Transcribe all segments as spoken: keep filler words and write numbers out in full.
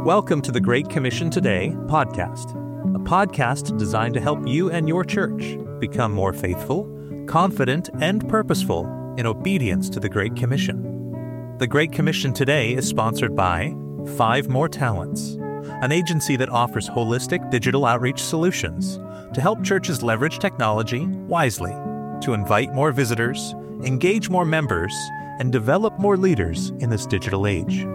Welcome to the Great Commission Today podcast, a podcast designed to help you and your church become more faithful, confident, and purposeful in obedience to the Great Commission. The Great Commission Today is sponsored by Five More Talents, an agency that offers holistic digital outreach solutions to help churches leverage technology wisely to invite more visitors, engage more members, and develop more leaders in this digital age.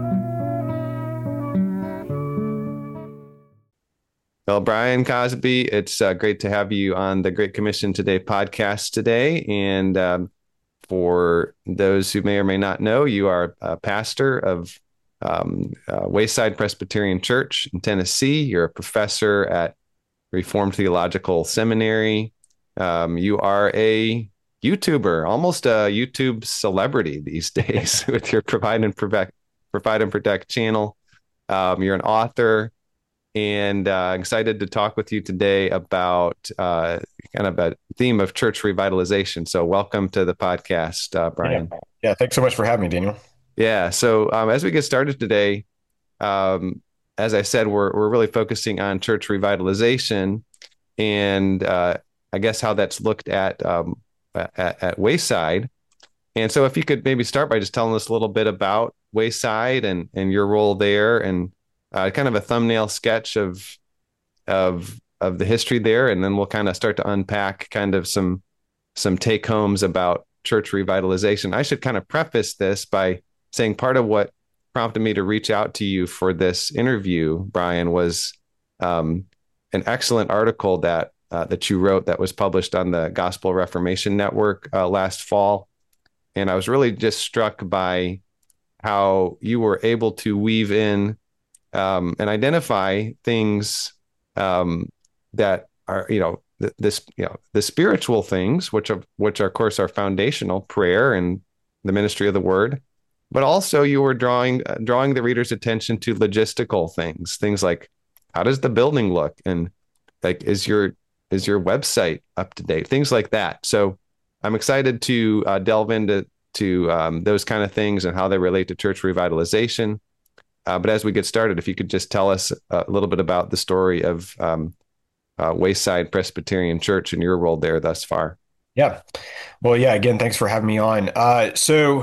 Well, Brian Cosby, it's uh, great to have you on the Great Commission Today podcast today. And um, for those who may or may not know, you are a pastor of um, uh, Wayside Presbyterian Church in Tennessee. You're a professor at Reformed Theological Seminary. Um, you are a YouTuber, almost a YouTube celebrity these days with your Provide and Protect, Provide and Protect channel. Um, you're an author. And uh, excited to talk with you today about uh, kind of a theme of church revitalization. So welcome to the podcast, uh, Brian. Yeah. yeah, thanks so much for having me, Daniel. Yeah, so um, as we get started today, um, as I said, we're we're really focusing on church revitalization and uh, I guess how that's looked at, um, at at Wayside. And so if you could maybe start by just telling us a little bit about Wayside and, and your role there, and Uh, kind of a thumbnail sketch of of of the history there, and then we'll kind of start to unpack kind of some some take homes about church revitalization. I should kind of preface this by saying part of what prompted me to reach out to you for this interview, Brian, was um, an excellent article that uh, that you wrote that was published on the Gospel Reformation Network uh, last fall, and I was really just struck by how you were able to weave in Um, and identify things um, that are, you know, th- this, you know, the spiritual things, which are, which are, of course, are foundational: prayer and the ministry of the word. But also, you were drawing uh, drawing the reader's attention to logistical things, things like how does the building look, and like is your is your website up to date, things like that. So I'm excited to uh, delve into to um, those kind of things and how they relate to church revitalization. Uh, but as we get started, if you could just tell us a little bit about the story of um, uh, Wayside Presbyterian Church and your role there thus far. Yeah. Well, yeah, again, thanks for having me on. Uh, so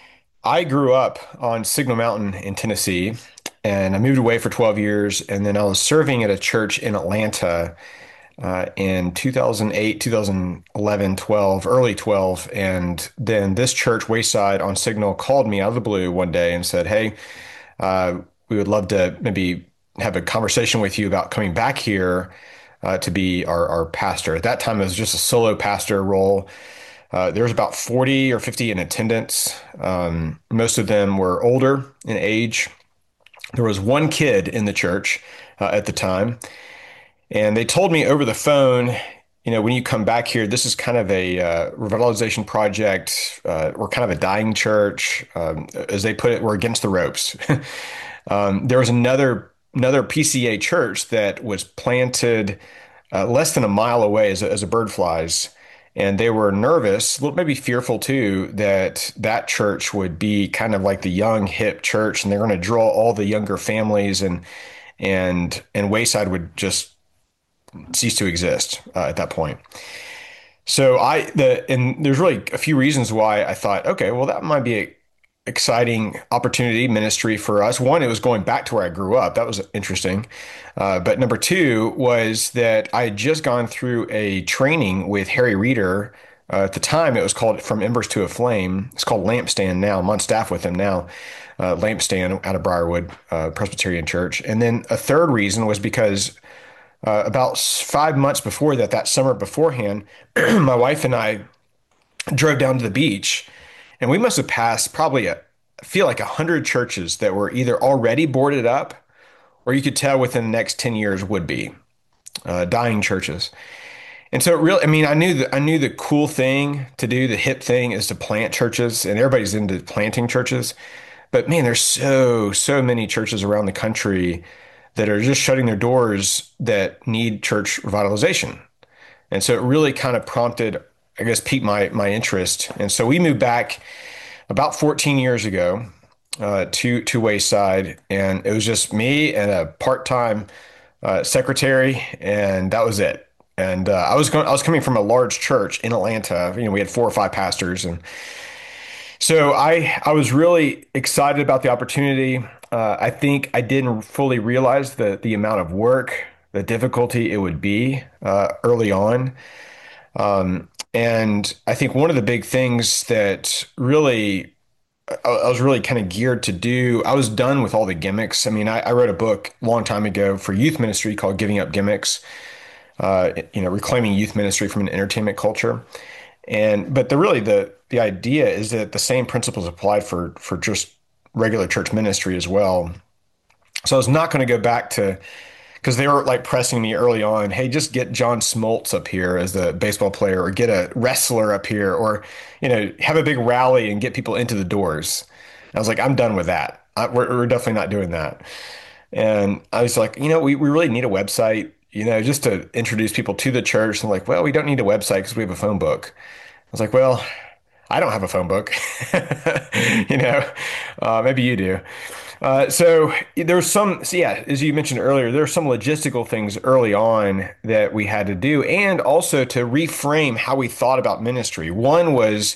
I grew up on Signal Mountain in Tennessee, and I moved away for twelve years. And then I was serving at a church in Atlanta uh, in two thousand eight, two thousand eleven, twelve, early twelve. And then this church, Wayside on Signal, called me out of the blue one day and said, hey, Uh, we would love to maybe have a conversation with you about coming back here uh, to be our, our pastor. At that time, it was just a solo pastor role. Uh, there was about forty or fifty in attendance. Um, most of them were older in age. There was one kid in the church uh, at the time. And they told me over the phone, you know, when you come back here, this is kind of a uh, revitalization project. Uh, we're kind of a dying church. Um, as they put it, we're against the ropes. um, there was another another P C A church that was planted uh, less than a mile away as a, as a bird flies. And they were nervous, maybe fearful too, that that church would be kind of like the young, hip church, and they're going to draw all the younger families, and and and Wayside would just cease to exist uh, at that point. So I, the, and there's really a few reasons why I thought, okay, well, that might be an exciting opportunity ministry for us. One, it was going back to where I grew up. That was interesting. Uh, but number two was that I had just gone through a training with Harry Reeder. Uh, at the time, it was called From Embers to a Flame. It's called Lampstand now. I'm on staff with him now. Uh, Lampstand out of Briarwood uh, Presbyterian Church. And then a third reason was because Uh, about five months before that, that summer beforehand, my wife and I drove down to the beach, and we must have passed probably, a, I feel like a hundred churches that were either already boarded up, or you could tell within the next ten years would be uh, dying churches. And so it really, I mean, I knew that I knew the cool thing to do, the hip thing is to plant churches, and everybody's into planting churches. But man, there's so, so many churches around the country that are just shutting their doors that need church revitalization. And so it really kind of prompted, I guess, piqued my my interest. And so we moved back about fourteen years ago uh, to to Wayside, and it was just me and a part-time uh, secretary, and that was it. And uh, I was going, I was coming from a large church in Atlanta. You know, we had four or five pastors, and so I I was really excited about the opportunity. Uh, I think I didn't fully realize the the amount of work, the difficulty it would be uh, early on. Um, and I think one of the big things that really I, I was really kind of geared to do, I was done with all the gimmicks. I mean, I, I wrote a book a long time ago for youth ministry called Giving Up Gimmicks, uh, you know, reclaiming youth ministry from an entertainment culture. And but the really the the idea is that the same principles applied for for just regular church ministry as well. So I was not going to go back to because they were like pressing me early on, hey, just get John Smoltz up here as the baseball player, or get a wrestler up here, or you know, have a big rally and get people into the doors. I was like, I'm done with that. I, we're, we're definitely not doing that. And I was like, you know, we, we really need a website, you know, just to introduce people to the church. And like, well, we don't need a website because we have a phone book. I was like, well, I don't have a phone book. You know, uh, maybe you do. Uh, so there's some, so yeah, as you mentioned earlier, there are some logistical things early on that we had to do, and also to reframe how we thought about ministry. One was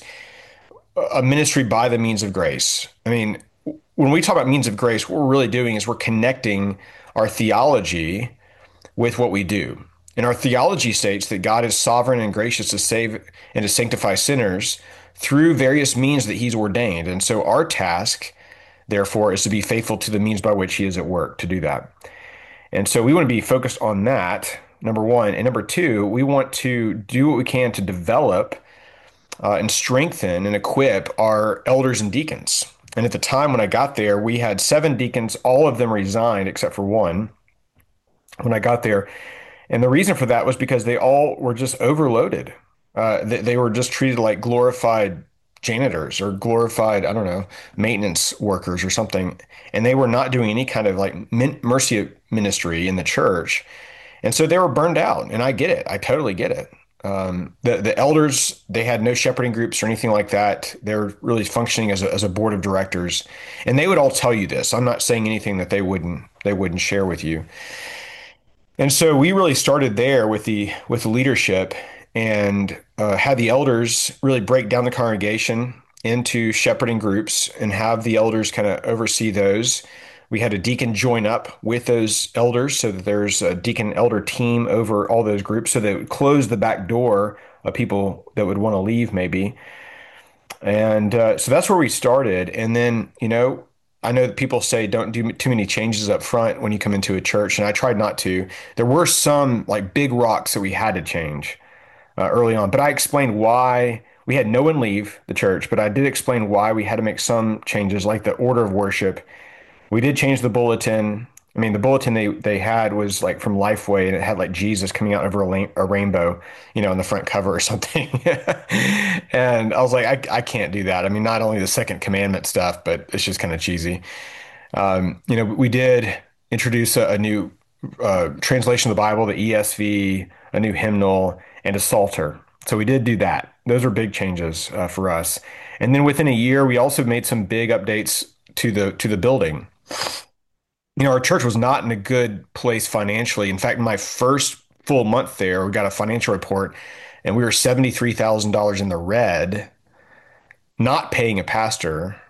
a ministry by the means of grace. I mean, when we talk about means of grace, what we're really doing is we're connecting our theology with what we do. And our theology states that God is sovereign and gracious to save and to sanctify sinners through various means that he's ordained. And so our task, therefore, is to be faithful to the means by which he is at work to do that. And so we want to be focused on that, number one. And number two, we want to do what we can to develop uh, and strengthen and equip our elders and deacons. And at the time when I got there, we had seven deacons. All of them resigned except for one when I got there. And the reason for that was because they all were just overloaded. Uh, they, they were just treated like glorified janitors or glorified, I don't know, maintenance workers or something. And they were not doing any kind of like mercy ministry in the church. And so they were burned out. And I get it. I totally get it. Um, the, the elders, they had no shepherding groups or anything like that. They're really functioning as a, as a board of directors. And they would all tell you this. I'm not saying anything that they wouldn't, they wouldn't share with you. And so we really started there with the with the leadership, and uh, had the elders really break down the congregation into shepherding groups and have the elders kind of oversee those. We had a deacon join up with those elders so that there's a deacon elder team over all those groups, so that it would close the back door of people that would want to leave maybe. And uh, so that's where we started. And then, you know, I know that people say don't do too many changes up front when you come into a church, and I tried not to. There were some like big rocks that we had to change uh, early on, but I explained why. We had no one leave the church, but I did explain why we had to make some changes, like the order of worship. We did change the bulletin. I mean, the bulletin they, they had was like from Lifeway, and it had like Jesus coming out over a, la- a rainbow, you know, on the front cover or something. And I was like, I, I can't do that. I mean, not only the second commandment stuff, but it's just kind of cheesy. Um, you know, we did introduce a, a new uh, translation of the Bible, the E S V, a new hymnal, and a psalter. So we did do that. Those are big changes uh, for us. And then within a year, we also made some big updates to the to the building. You know, our church was not in a good place financially. In fact, my first full month there, we got a financial report and we were seventy-three thousand dollars in the red, not paying a pastor.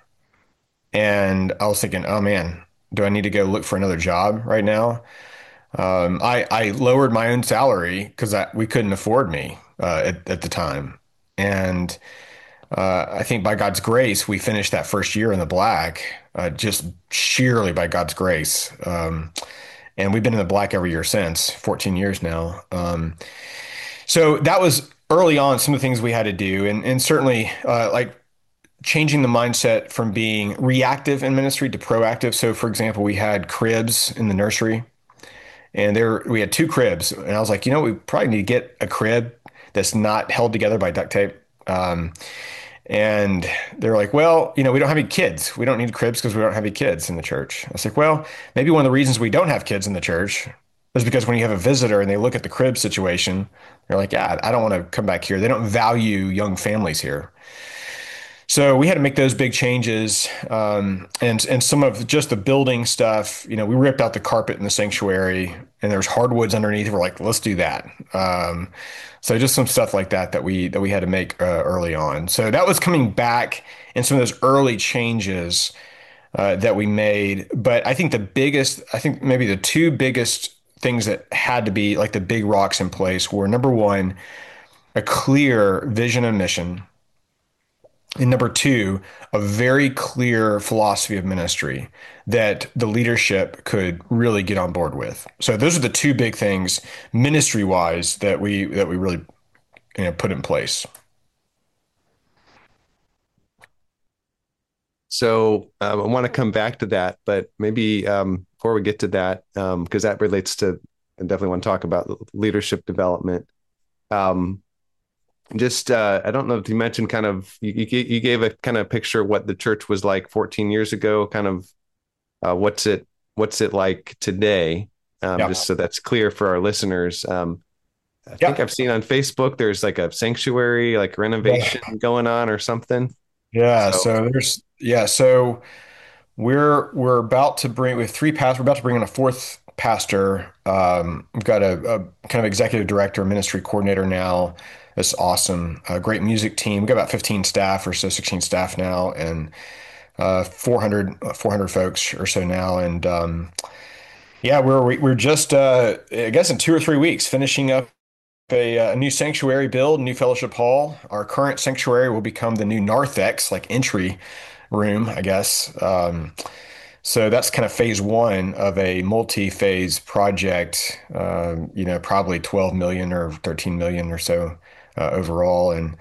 And I was thinking, oh man, do I need to go look for another job right now? Um, I, I lowered my own salary because we couldn't afford me uh, at, at the time. And Uh, I think by God's grace, we finished that first year in the black, uh, just sheerly by God's grace. Um, and we've been in the black every year since, fourteen years now. Um, so that was early on some of the things we had to do. And, and certainly uh, like changing the mindset from being reactive in ministry to proactive. So for example, we had cribs in the nursery, and there we had two cribs. And I was like, you know, we probably need to get a crib that's not held together by duct tape. Um, And they're like, well, you know, we don't have any kids. We don't need cribs because we don't have any kids in the church. I was like, well, maybe one of the reasons we don't have kids in the church is because when you have a visitor and they look at the crib situation, they're like, yeah, I don't want to come back here. They don't value young families here. So we had to make those big changes, um, and and some of just the building stuff. You know, we ripped out the carpet in the sanctuary, and there's hardwoods underneath. We're like, let's do that. Um, so just some stuff like that that we that we had to make uh, early on. So that was coming back, and some of those early changes uh, that we made. But I think the biggest, I think maybe the two biggest things that had to be like the big rocks in place were number one, a clear vision and mission. And number two, a very clear philosophy of ministry that the leadership could really get on board with. So those are the two big things ministry wise that we that we really you know put in place. So um, I want to come back to that, but maybe um, before we get to that, um, because that relates to, I definitely want to talk about leadership development. Um, just, uh, I don't know if you mentioned kind of, you, you gave a kind of picture of what the church was like fourteen years ago, kind of uh, what's it, what's it like today? Um, Yeah. just so that's clear for our listeners. Um, I think Yeah. I've seen on Facebook, there's like a sanctuary, like renovation going on or something. Yeah. So So there's yeah. So we're we're about to bring we have three pastors. We're about to bring in a fourth pastor. Um, we've got a, a kind of executive director, ministry coordinator now. That's awesome. A great music team. We've got about fifteen staff or so, sixteen staff now, and uh, four hundred, uh, four hundred folks or so now. And um, yeah, we're we're just uh, I guess in two or three weeks finishing up a, a new sanctuary build, new fellowship hall. Our current sanctuary will become the new narthex, like entry room, I guess. Um, so that's kind of phase one of a multi-phase project. Um, you know, probably twelve million or thirteen million or so uh, overall, and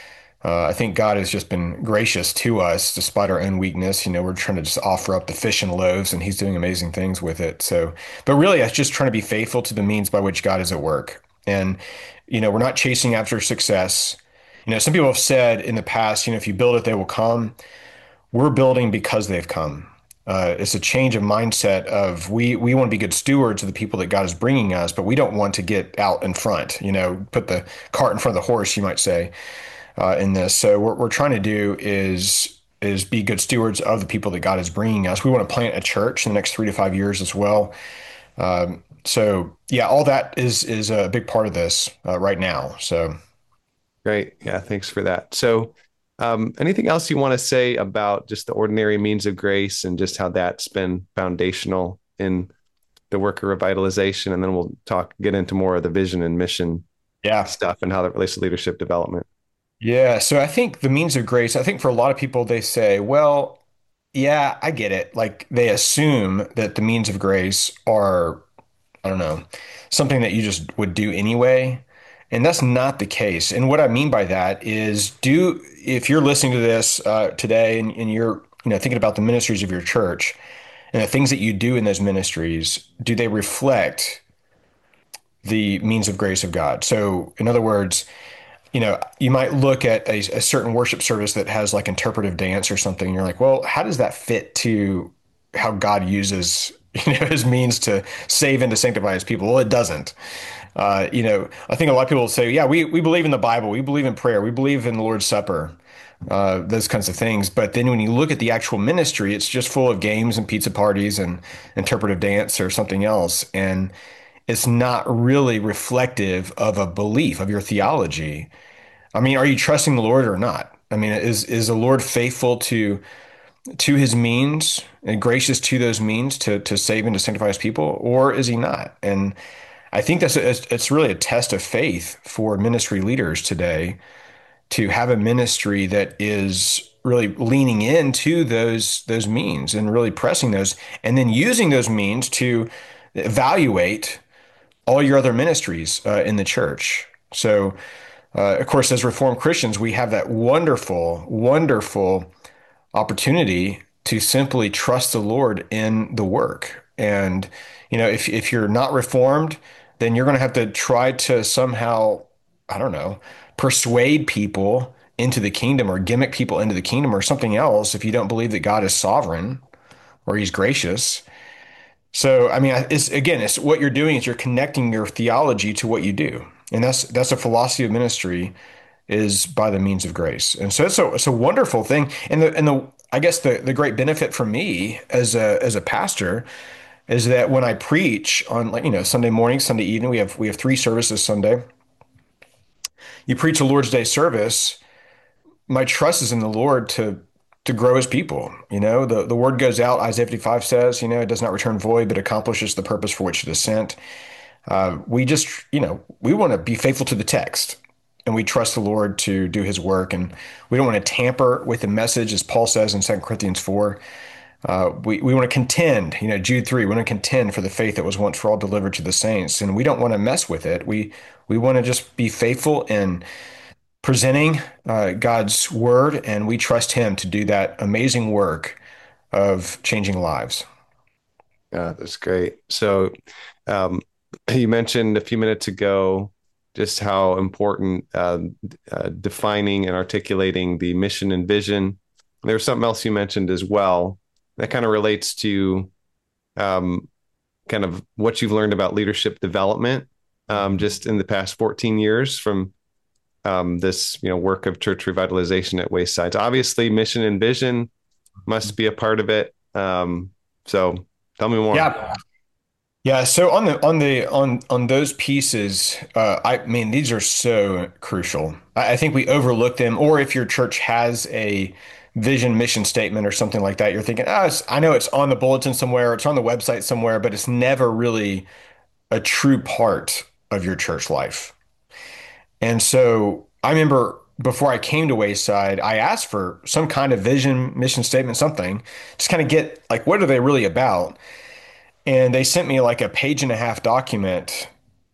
uh, I think God has just been gracious to us despite our own weakness. You know, we're trying to just offer up the fish and loaves, and He's doing amazing things with it. So, but really, it's just trying to be faithful to the means by which God is at work. And, you know, we're not chasing after success. You know, some people have said in the past, you know, if you build it, they will come. We're building because they've come. Uh, it's a change of mindset of we we want to be good stewards of the people that God is bringing us, but we don't want to get out in front, you know, put the cart in front of the horse, you might say uh, in this. So what we're trying to do is is be good stewards of the people that God is bringing us. We want to plant a church in the next three to five years as well. Um, so yeah, all that is is a big part of this uh, right now. So great. Yeah, thanks for that. So, um, anything else you want to say about just the ordinary means of grace and just how that's been foundational in the work of revitalization? And then we'll talk, get into more of the vision and mission yeah, stuff and how that relates to leadership development. yeah. So I think the means of grace. I think for a lot of people, they say, well, yeah, I get it. Like they assume that the means of grace are I don't know, something that you just would do anyway. And that's not the case. And what I mean by that is do, if you're listening to this uh, today and, and you're, you know, thinking about the ministries of your church and the things that you do in those ministries, do they reflect the means of grace of God? So in other words, you know, you might look at a, a certain worship service that has like interpretive dance or something, and you're like, well, how does that fit to how God uses, you know, his means to save and to sanctify his people? Well, it doesn't. Uh, you know, I think a lot of people will say, yeah, we, we believe in the Bible, we believe in prayer, we believe in the Lord's Supper, uh, those kinds of things. But then when you look at the actual ministry, it's just full of games and pizza parties and interpretive dance or something else. And it's not really reflective of a belief of your theology. I mean, are you trusting the Lord or not? I mean, is is the Lord faithful to to his means and gracious to those means to to save and to sanctify his people, or is he not? And I think that's a, it's really a test of faith for ministry leaders today to have a ministry that is really leaning into those those means and really pressing those, and then using those means to evaluate all your other ministries uh, in the church. So, uh, of course, as Reformed Christians, we have that wonderful, wonderful opportunity to simply trust the Lord in the work. And, you know, if, if you're not Reformed, then you're going to have to try to somehow, I don't know, persuade people into the kingdom or gimmick people into the kingdom or something else if you don't believe that God is sovereign or he's gracious. So, I mean, it's again, it's what you're doing is you're connecting your theology to what you do. And that's that's a philosophy of ministry is by the means of grace. And so it's a, it's a wonderful thing. And the, and the, I guess the, the great benefit for me as a, as a pastor is that when I preach on, like, you know, Sunday morning, Sunday evening, we have, we have three services Sunday. You preach a Lord's Day service. My trust is in the Lord to, to grow his people. You know, the, the word goes out, Isaiah fifty-five says, you know, it does not return void, but accomplishes the purpose for which it is sent. Uh, we just, you know, we want to be faithful to the text, and we trust the Lord to do his work. And we don't want to tamper with the message, as Paul says in Second Corinthians four. Uh, we, we want to contend, you know, Jude three, we want to contend for the faith that was once for all delivered to the saints. And we don't want to mess with it. We, we want to just be faithful in presenting uh, God's word, and we trust him to do that amazing work of changing lives. Yeah, that's great. So, um, you mentioned a few minutes ago just how important uh, uh, defining and articulating the mission and vision. There's something else you mentioned as well that kind of relates to um, kind of what you've learned about leadership development um, just in the past fourteen years from um, this, you know, work of church revitalization at Wayside. Obviously, mission and vision must be a part of it. Um, so tell me more. Yeah. Yeah, so on the on the on on those pieces, uh, I mean, these are so crucial. I, I think we overlook them. Or if your church has a vision mission statement or something like that, you're thinking, oh, it's, I know it's on the bulletin somewhere, it's on the website somewhere, but it's never really a true part of your church life. And so I remember before I came to Wayside, I asked for some kind of vision, mission statement, something, just kind of get like, what are they really about? And they sent me like a page and a half document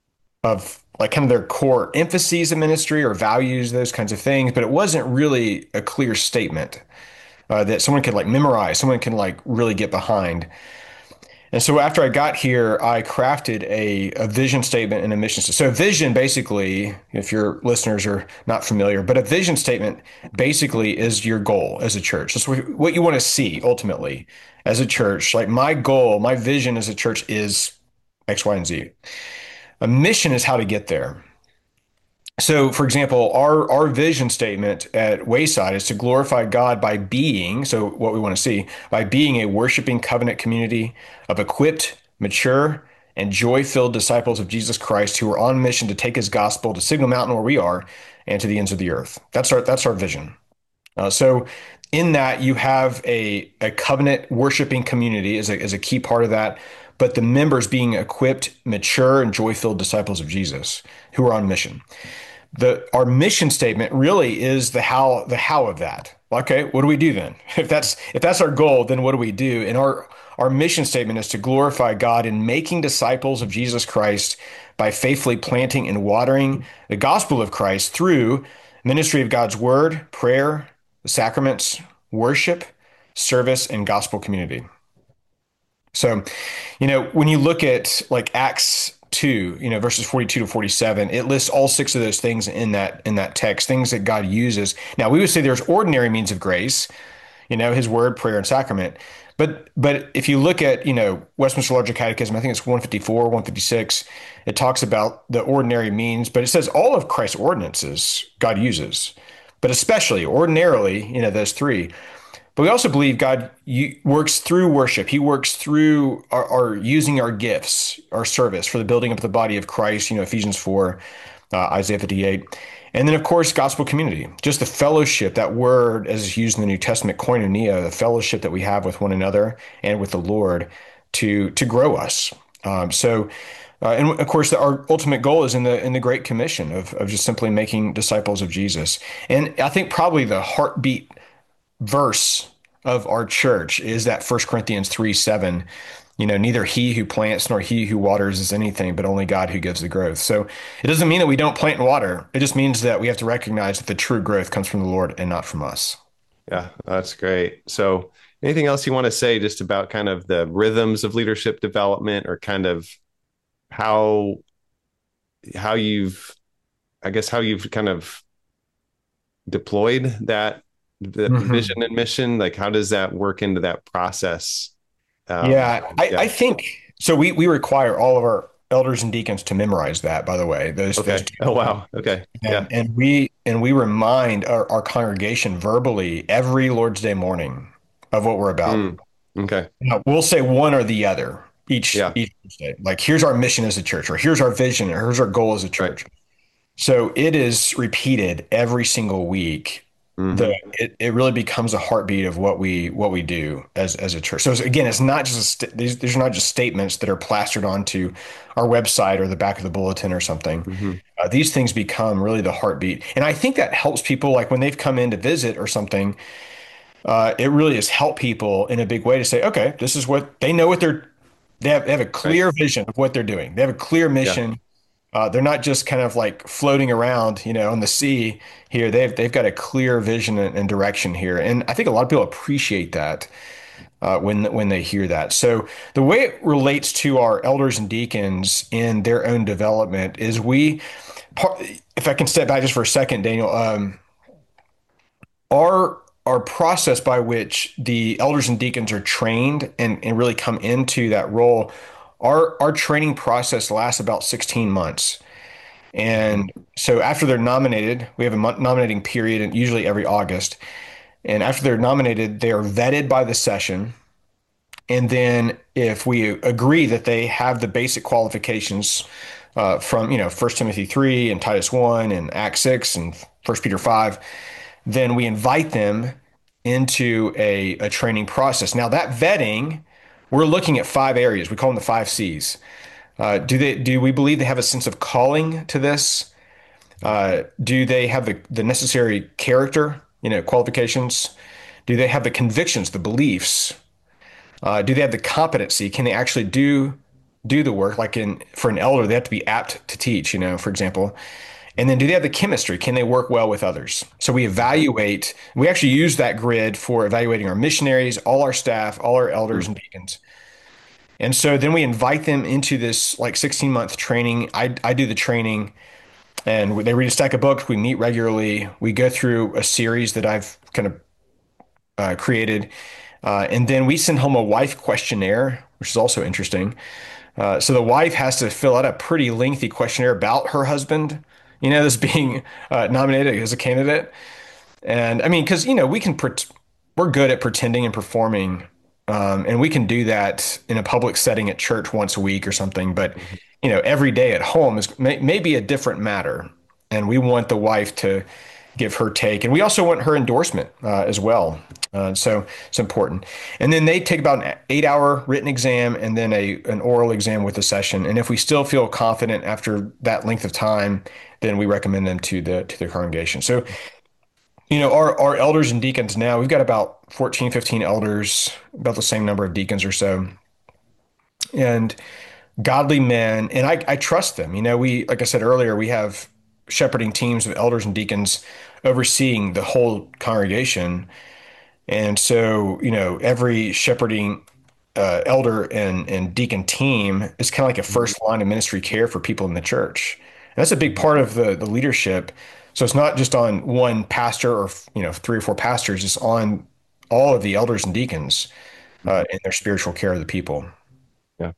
of like kind of their core emphases of ministry or values, those kinds of things. But it wasn't really a clear statement uh, that someone could like memorize, someone can like really get behind. And so after I got here, I crafted a, a vision statement and a mission statement. So vision basically, if your listeners are not familiar, but a vision statement basically is your goal as a church. That's what you want to see ultimately as a church. Like my goal, my vision as a church is X, Y, and Z. A mission is how to get there. So, for example, our, our vision statement at Wayside is to glorify God by being, so what we want to see, by being a worshiping covenant community of equipped, mature, and joy-filled disciples of Jesus Christ who are on mission to take his gospel to Signal Mountain where we are and to the ends of the earth. That's our, that's our vision. Uh, so in that, you have a, a covenant worshiping community as a, as a key part of that, but the members being equipped, mature, and joy-filled disciples of Jesus who are on mission. The our mission statement really is the how the how of that. Okay, what do we do then? If that's if that's our goal, then what do we do? And our our mission statement is to glorify God in making disciples of Jesus Christ by faithfully planting and watering the gospel of Christ through ministry of God's word, prayer, the sacraments, worship, service, and gospel community. So, you know, when you look at like Acts two, you know, verses forty-two to forty-seven, it lists all six of those things in that in that text, things that God uses. Now, we would say there's ordinary means of grace, you know, his word, prayer, and sacrament. But but if you look at, you know, Westminster Larger Catechism, I think it's one fifty-four, one fifty-six, it talks about the ordinary means, but it says all of Christ's ordinances God uses, but especially ordinarily, you know, those three. But we also believe God works through worship. He works through our, our using our gifts, our service for the building up of the body of Christ, you know, Ephesians four, uh, Isaiah fifty-eight. And then, of course, gospel community, just the fellowship, that word as used in the New Testament, koinonia, the fellowship that we have with one another and with the Lord to, to grow us. Um, so, uh, and of course, the, our ultimate goal is in the in the Great Commission of, of just simply making disciples of Jesus. And I think probably the heartbeat verse of our church is that First Corinthians three seven, you know, neither he who plants nor he who waters is anything, but only God who gives the growth. So it doesn't mean that we don't plant and water. It just means that we have to recognize that the true growth comes from the Lord and not from us. Yeah, that's great. So anything else you want to say just about kind of the rhythms of leadership development, or kind of how, how you've, I guess, how you've kind of deployed that the mm-hmm. vision and mission? Like, how does that work into that process? Um, yeah, I, yeah, I think so. We we require all of our elders and deacons to memorize that, by the way, those those Okay. two. Oh, wow. Okay. Yeah. And and we and we remind our, our congregation verbally every Lord's Day morning of what we're about. Mm. Okay. Now, we'll say one or the other each Yeah. each day. Like, here's our mission as a church, or here's our vision, or here's our goal as a Right. church. So it is repeated every single week. The Hmm. it, it really becomes a heartbeat of what we what we do as as a church. So it's- again, it's not just a st these these are not just statements that are plastered onto our website or the back of the bulletin or something. Hmm. Uh, these things become really the heartbeat, and I think that helps people. Like when they've come in to visit or something, uh, it really has helped people in a big way to say, okay, this is what they know what they're they have they have a Right. clear vision of what they're doing. They have a clear Yeah. mission. Uh, they're not just kind of like floating around, you know, on the sea here. They've they've got a clear vision and, and direction here, and I think a lot of people appreciate that uh, when when they hear that. So the way it relates to our elders and deacons in their own development is we, part, if I can step back just for a second, Daniel, um, our our process by which the elders and deacons are trained and, and really come into that role, our our training process lasts about sixteen months. And so after they're nominated, we have a nominating period, and usually every August. And after they're nominated, they are vetted by the session. And then if we agree that they have the basic qualifications uh, from, you know, First Timothy three and Titus one and Acts six and First Peter five, then we invite them into a, a training process. Now that vetting, we're looking at five areas. We call them the five C's. Uh, do they do we believe they have a sense of calling to this? Uh, do they have the, the necessary character, you know, qualifications? Do they have the convictions, the beliefs? Uh, do they have the competency? Can they actually do do the work? Like in for an elder, they have to be apt to teach, you know, for example. And then do they have the chemistry? Can they work well with others? So we evaluate, we actually use that grid for evaluating our missionaries, all our staff, all our elders and deacons. And so then we invite them into this like sixteen month training. I, I do the training, and they read a stack of books. We meet regularly. We go through a series that I've kind of uh, created. Uh, and then we send home a wife questionnaire, which is also interesting. Uh, so the wife has to fill out a pretty lengthy questionnaire about her husband, you know, this being uh, nominated as a candidate. And I mean, because, you know, we can, pre- we're good at pretending and performing. Um, and we can do that in a public setting at church once a week or something. But, you know, every day at home is may, may be a different matter. And we want the wife to give her take. And we also want her endorsement uh, as well. Uh, so it's important. And then they take about an eight hour written exam and then a an oral exam with a session. And if we still feel confident after that length of time, then we recommend them to the to the congregation. So, you know, our, our elders and deacons now, we've got about fourteen, fifteen elders, about the same number of deacons or so. And godly men, and I, I trust them. You know, we, like I said earlier, we have shepherding teams of elders and deacons overseeing the whole congregation. And so, you know, every shepherding uh, elder and, and deacon team is kind of like a first line of ministry care for people in the church. And that's a big part of the, the leadership. So it's not just on one pastor or, you know, three or four pastors, it's on all of the elders and deacons uh, in their spiritual care of the people. Yeah.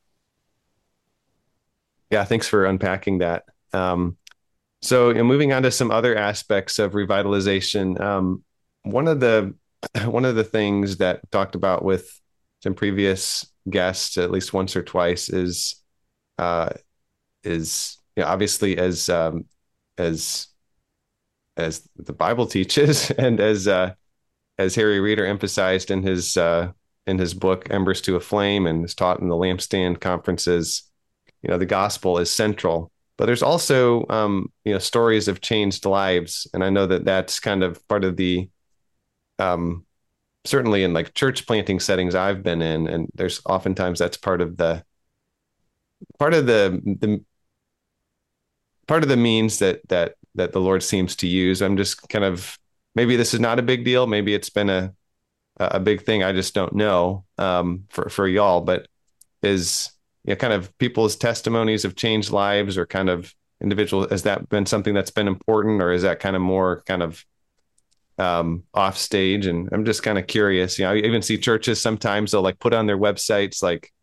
Yeah. Thanks for unpacking that. Um, so, and moving on to some other aspects of revitalization. Um, one of the one of the things that talked about with some previous guests, at least once or twice, is uh, is you know, obviously as um, as as the Bible teaches, and as uh, as Harry Reeder emphasized in his uh, in his book Embers to a Flame, and is taught in the Lampstand conferences. You know, the gospel is central, but there's also um, you know stories of changed lives, and I know that that's kind of part of the um, certainly in like church planting settings I've been in, and there's oftentimes that's part of the part of the the part of the means that that that the Lord seems to use. I'm just kind of maybe this is not a big deal, maybe it's been a a big thing. I just don't know um, for for y'all, but is you know kind of people's testimonies of changed lives or kind of individual. Has that been something that's been important, or is that kind of more kind of um, off stage? And I'm just kind of curious. You know, I even see churches sometimes they'll like put on their websites like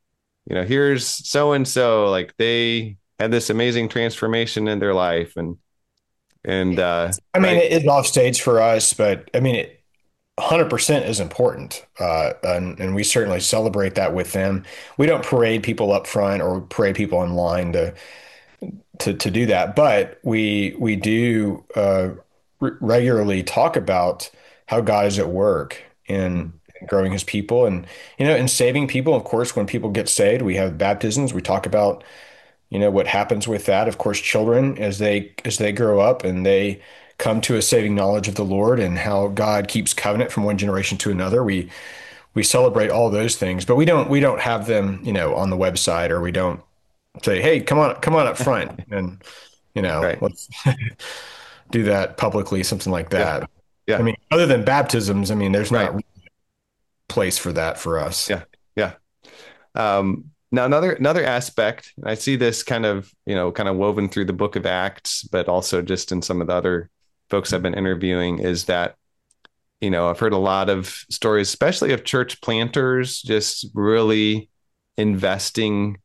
you know, here's so and so, like they had this amazing transformation in their life, and and uh, I mean, right, it is off stage for us, but I mean, it one hundred percent is important. Uh, and, and we certainly celebrate that with them. We don't parade people up front or parade people in line to to to do that, but we we do uh, re regularly talk about how God is at work in growing his people and, you know, in saving people. Of course, when people get saved, we have baptisms. We talk about, you know, what happens with that. Of course, children as they as they grow up and they come to a saving knowledge of the Lord and how God keeps covenant from one generation to another. We we celebrate all those things, but we don't we don't have them, you know, on the website, or we don't say, "Hey, come on, come on up front," and, you know, right, let's do that publicly, something like yeah, that. I yeah, mean, other than baptisms, I mean, there's right, not really a place for that for us. yeah, yeah. Um, now another another aspect, I see this kind of, you know, kind of woven through the book of Acts, but also just in some of the other folks I've been interviewing, is that, you know, I've heard a lot of stories, especially of church planters, just really investing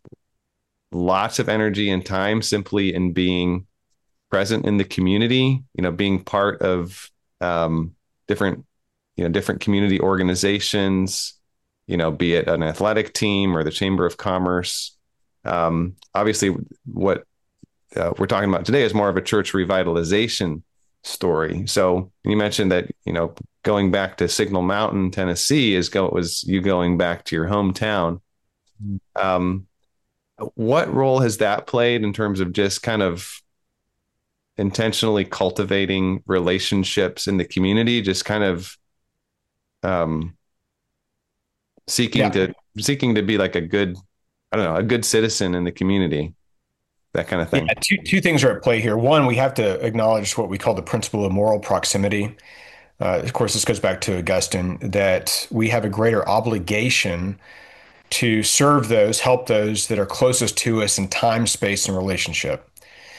lots of energy and time simply in being present in the community, you know, being part of um, different, you know, different community organizations, you know, be it an athletic team or the Chamber of Commerce. Um, obviously, what uh, we're talking about today is more of a church revitalization story. So you mentioned that, you know, going back to Signal Mountain, Tennessee, is go was you going back to your hometown. Um, what role has that played in terms of just kind of intentionally cultivating relationships in the community, just kind of um, seeking Yeah. to seeking to be like a good, I don't know, a good citizen in the community, that kind of Yeah, thing. two two things are at play here. One, we have to acknowledge what we call the principle of moral proximity. Uh, of course, this goes back to Augustine, that we have a greater obligation to serve those, help those that are closest to us in time, space, and relationship.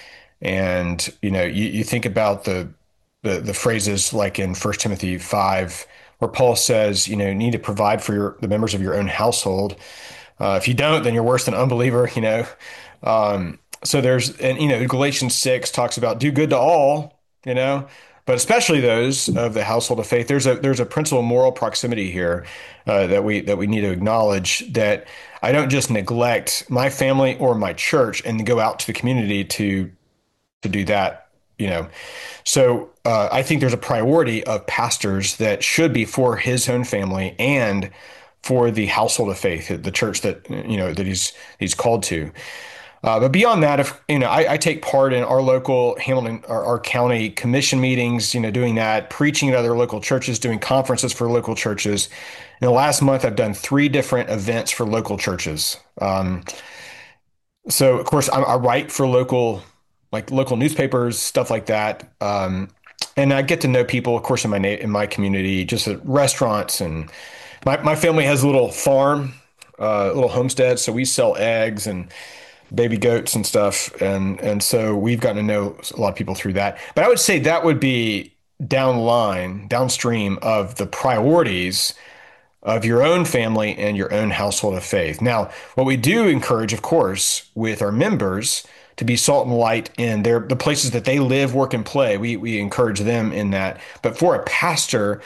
And, you know, you, you think about the, the the phrases like in First Timothy five, where Paul says, you know, you need to provide for your, the members of your own household. Uh, if you don't, then you're worse than unbeliever, you know. Um, so there's, and, you know, Galatians six talks about do good to all, you know, but especially those of the household of faith. There's a there's a principle of moral proximity here uh, that we that we need to acknowledge, that I don't just neglect my family or my church and go out to the community to to do that, you know. So uh, I think there's a priority of pastors that should be for his own family and for the household of faith, the church that, you know, that he's he's called to. Uh, but beyond that, if you know, I, I take part in our local Hamilton, our, our county commission meetings, you know, doing that, preaching at other local churches, doing conferences for local churches. In the last month, I've done three different events for local churches. Um, so, of course, I, I write for local, like local newspapers, stuff like that. Um, and I get to know people, of course, in my na- in my community, just at restaurants, and my my family has a little farm, uh, a little homestead, so we sell eggs and baby goats and stuff, and and so we've gotten to know a lot of people through that. But I would say that would be down the line, downstream of the priorities of your own family and your own household of faith. Now, what we do encourage, of course, with our members to be salt and light in their the places that they live, work, and play. We we encourage them in that. But for a pastor,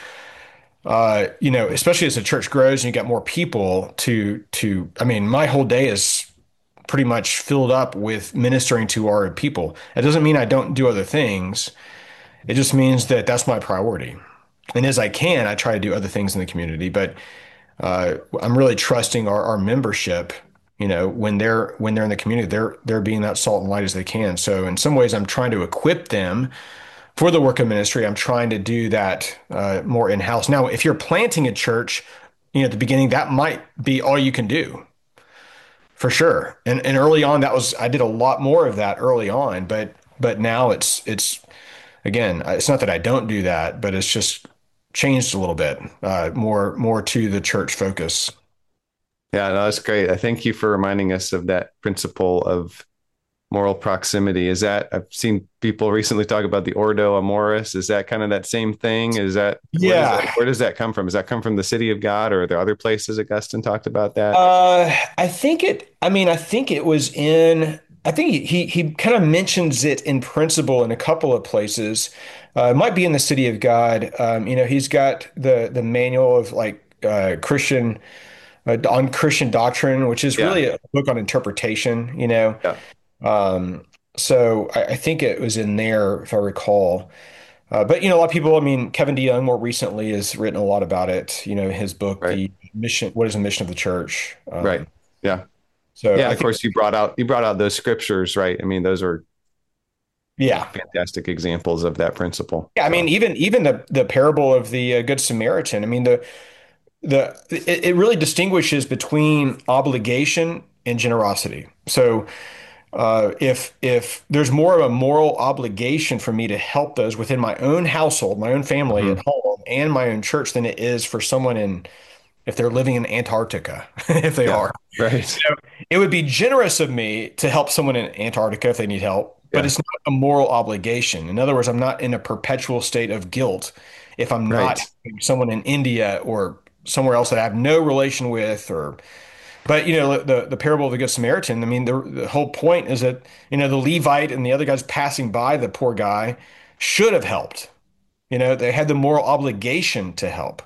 uh, you know, especially as the church grows and you got more people to to, I mean, my whole day is pretty much filled up with ministering to our people. It doesn't mean I don't do other things. It just means that that's my priority. And as I can, I try to do other things in the community. But uh, I'm really trusting our, our membership. You know, when they're when they're in the community, they're they're being that salt and light as they can. So in some ways, I'm trying to equip them for the work of ministry. I'm trying to do that uh, more in house. Now, if you're planting a church, you know, at the beginning, that might be all you can do. For sure. And and early on that was I did a lot more of that early on, but but now it's it's again, it's not that I don't do that, but it's just changed a little bit. Uh more more to the church focus. Yeah, no, that's great. I thank you for reminding us of that principle of moral proximity. Is that, I've seen people recently talk about the Ordo Amoris. Is that kind of that same thing? Is that, where does that, Yeah. where does that come from? Does that come from the city of God, or are there other places Augustine talked about that? Uh, I think it, I mean, I think it was in, I think he, he, he kind of mentions it in principle in a couple of places. Uh, it might be in the City of God. Um, you know, he's got the, the manual of like, uh, Christian, uh, on Christian doctrine, which is Yeah. really a book on interpretation, you know. Yeah. Um, so I, I think it was in there, if I recall. Uh, but you know, a lot of people, I mean, Kevin DeYoung more recently has written a lot about it. You know, his book, Right. The Mission, What is the Mission of the Church? Right. Um, Yeah. so Yeah. I Of think, course, you brought out, you brought out those scriptures, right? I mean, those are yeah, fantastic examples of that principle. yeah. I mean, So, even even the the parable of the uh, Good Samaritan. I mean, the the it, it really distinguishes between obligation and generosity. So Uh, if if there's more of a moral obligation for me to help those within my own household, my own family at mhm. home, and my own church than it is for someone in if they're living in Antarctica, if they Yeah. are. Right. It would be generous of me to help someone in Antarctica if they need help, but Yeah. it's not a moral obligation. In other words, I'm not in a perpetual state of guilt if I'm not Right. helping someone in India or somewhere else that I have no relation with or but you know the the parable of the Good Samaritan. I mean, the the whole point is that you know the Levite and the other guys passing by the poor guy should have helped. You know, they had the moral obligation to help.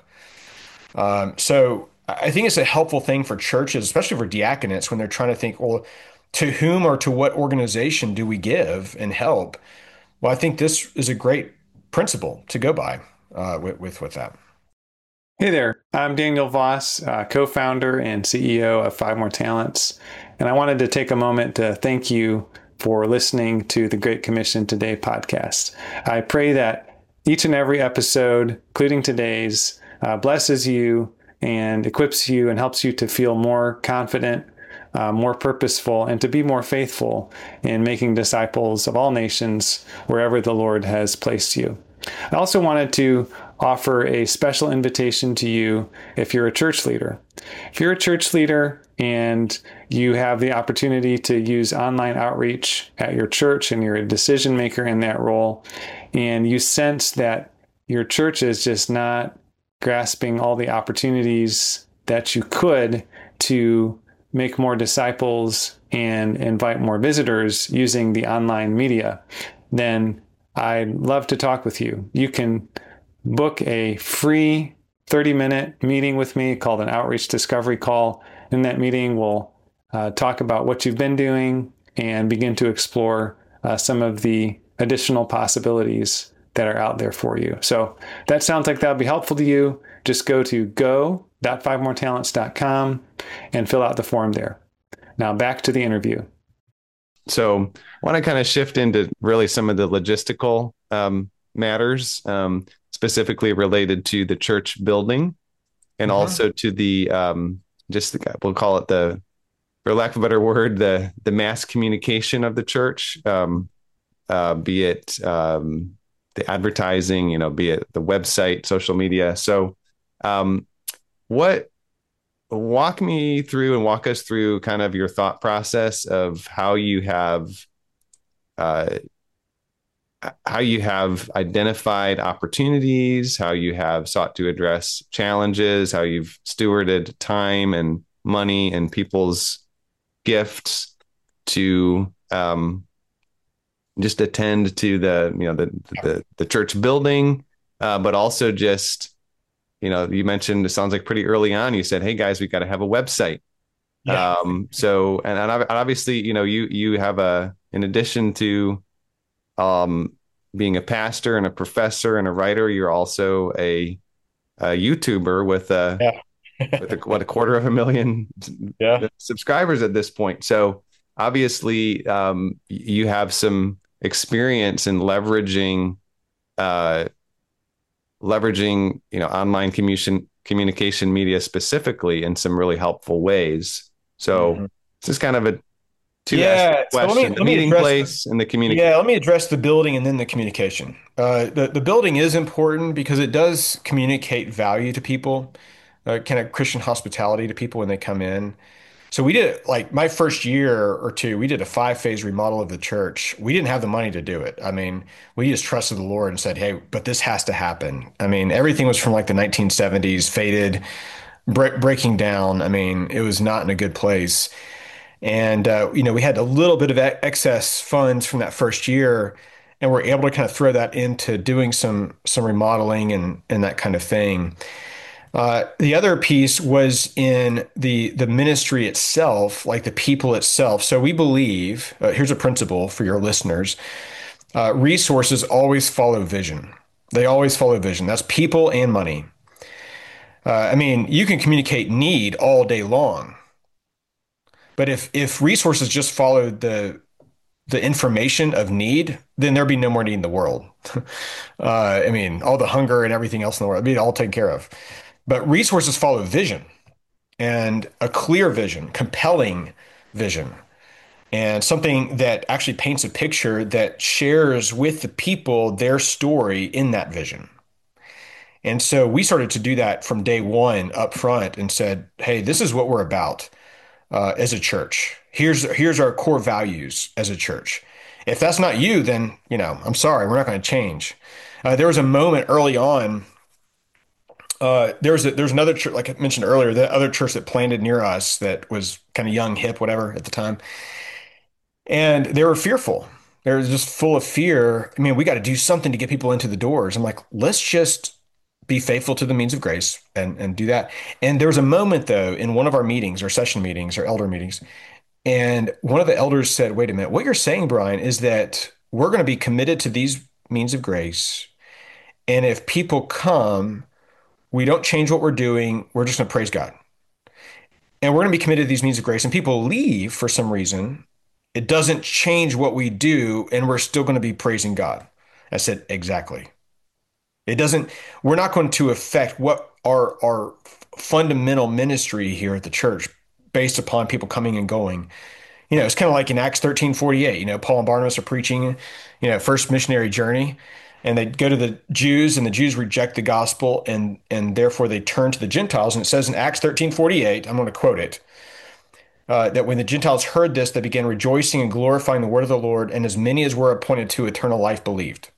Um, so I think it's a helpful thing for churches, especially for diaconates, when they're trying to think, well, to whom or to what organization do we give and help? Well, I think this is a great principle to go by uh, with, with with that. Hey there, I'm Daniel Voss, uh, co-founder and C E O of Five More Talents, and I wanted to take a moment to thank you for listening to the Great Commission Today podcast. I pray that each and every episode, including today's, uh, blesses you and equips you and helps you to feel more confident, uh, more purposeful, and to be more faithful in making disciples of all nations wherever the Lord has placed you. I also wanted to offer a special invitation to you if you're a church leader. If you're a church leader and you have the opportunity to use online outreach at your church and you're a decision maker in that role, and you sense that your church is just not grasping all the opportunities that you could to make more disciples and invite more visitors using the online media, then I'd love to talk with you. You can book a free thirty minute meeting with me called an Outreach Discovery Call. In that meeting, we'll uh, talk about what you've been doing and begin to explore uh, some of the additional possibilities that are out there for you. So that sounds like that would be helpful to you. Just go to go dot five more talents dot com and fill out the form there. Now back to the interview. So I want to kind of shift into really some of the logistical um, matters, um, specifically related to the church building and Mhm. also to the, um, just the, we'll call it the, for lack of a better word, the, the mass communication of the church, um, uh, be it um, the advertising, you know, be it the website, social media. So um, what, walk me through and walk us through kind of your thought process of how you have uh, how you have identified opportunities, how you have sought to address challenges, how you've stewarded time and money and people's gifts to um, just attend to the you know the the, the church building, uh, but also just you know, you mentioned it sounds like pretty early on, you said, hey guys, we've got to have a website. Yeah. Um, so, and, and obviously, you know, you, you have a, in addition to um, being a pastor and a professor and a writer, you're also a, a YouTuber with a, Yeah. with a, what, a quarter of a million Yeah. subscribers at this point. So obviously um, you have some experience in leveraging uh, leveraging, you know, online communication, communication media specifically in some really helpful ways. So Mhm. this is kind of a two Yeah. aspect So let me question, the let me meeting address place and the communication. Yeah, let me address the building and then the communication. Uh, the the building is important because it does communicate value to people, uh, kind of Christian hospitality to people when they come in. So we did like my first year or two, we did a five phase remodel of the church. We didn't have the money to do it. I mean, we just trusted the Lord and said, hey, but this has to happen. I mean, everything was from like the nineteen seventies, faded, bre- breaking down. I mean, it was not in a good place. And, uh, you know, we had a little bit of e- excess funds from that first year, and we're able to kind of throw that into doing some some remodeling and and that kind of thing. Uh, the other piece was in the the ministry itself, like the people itself. So we believe, uh, here's a principle for your listeners, uh, resources always follow vision. They always follow vision. That's people and money. Uh, I mean, you can communicate need all day long, but if if resources just followed the the information of need, then there'd be no more need in the world. uh, I mean, all the hunger and everything else in the world, it'd be all taken care of. But resources follow vision, and a clear vision, compelling vision, and something that actually paints a picture that shares with the people their story in that vision. And so we started to do that from day one up front and said, hey, this is what we're about uh, as a church. Here's here's our core values as a church. If that's not you, then, you know, I'm sorry, we're not going to change. Uh, there was a moment early on. Uh, there was a, there's another church, like I mentioned earlier, the other church that planted near us that was kind of young, hip, whatever at the time, and they were fearful. They were just full of fear. I mean, we got to do something to get people into the doors. I'm like, let's just be faithful to the means of grace and and do that. And there was a moment though in one of our meetings, our session meetings, our elder meetings, and one of the elders said, "Wait a minute, what you're saying, Brian, is that we're going to be committed to these means of grace, and if people come." We don't change what we're doing. We're just going to praise God. And we're going to be committed to these means of grace. And people leave for some reason. It doesn't change what we do. And we're still going to be praising God. I said, exactly. It doesn't, we're not going to affect what our, our fundamental ministry here at the church based upon people coming and going. You know, it's kind of like in Acts thirteen forty-eight, you know, Paul and Barnabas are preaching, you know, first missionary journey. And they go to the Jews, and the Jews reject the gospel, and and therefore they turn to the Gentiles. And it says in Acts thirteen forty-eight, I'm going to quote it, uh, that when the Gentiles heard this, they began rejoicing and glorifying the word of the Lord, and as many as were appointed to eternal life believed.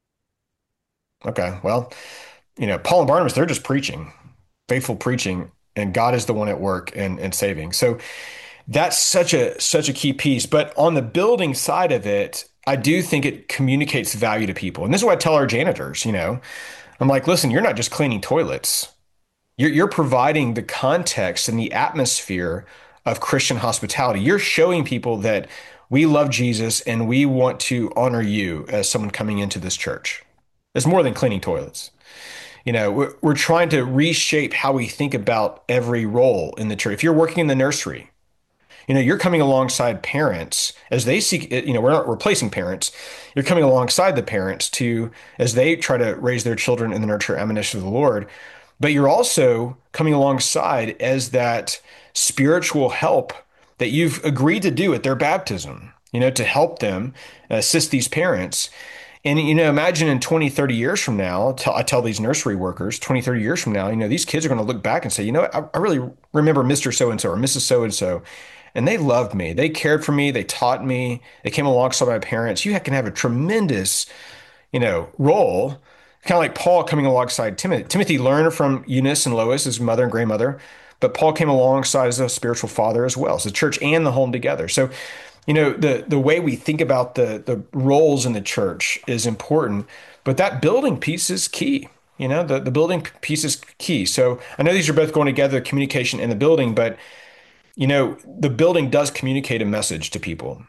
Okay, well, you know, Paul and Barnabas, they're just preaching, faithful preaching, and God is the one at work and, and saving. So that's such a such a key piece. But on the building side of it, I do think it communicates value to people. And this is what I tell our janitors, you know, I'm like, listen, you're not just cleaning toilets. You're, you're providing the context and the atmosphere of Christian hospitality. You're showing people that we love Jesus and we want to honor you as someone coming into this church. It's more than cleaning toilets. You know, we're, we're trying to reshape how we think about every role in the church. If you're working in the nursery, you know, you're coming alongside parents as they seek, you know, we're not replacing parents. You're coming alongside the parents to, as they try to raise their children in the nurture and admonition of the Lord. But you're also coming alongside as that spiritual help that you've agreed to do at their baptism, you know, to help them assist these parents. And, you know, imagine in twenty, thirty years from now, I tell these nursery workers, twenty, thirty years from now, you know, these kids are going to look back and say, you know, I, I really remember Mister So-and-so or Missus So-and-so. And they loved me. They cared for me. They taught me. They came alongside my parents. You can have a tremendous, you know, role, kind of like Paul coming alongside Timothy. Timothy learned from Eunice and Lois, his mother and grandmother, but Paul came alongside as a spiritual father as well. So the church and the home together. So, you know, the the way we think about the the roles in the church is important, but that building piece is key. You know, the, the building piece is key. So I know these are both going together, communication and the building, but you know, the building does communicate a message to people.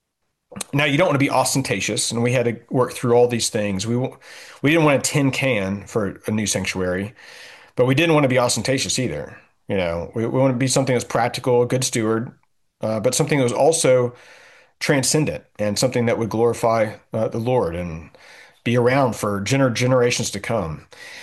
Now, you don't want to be ostentatious, and we had to work through all these things. We we didn't want a tin can for a new sanctuary, but we didn't want to be ostentatious either. You know, we, we want to be something that's practical, a good steward, uh, but something that was also transcendent and something that would glorify uh, the Lord and be around for gener- generations to come.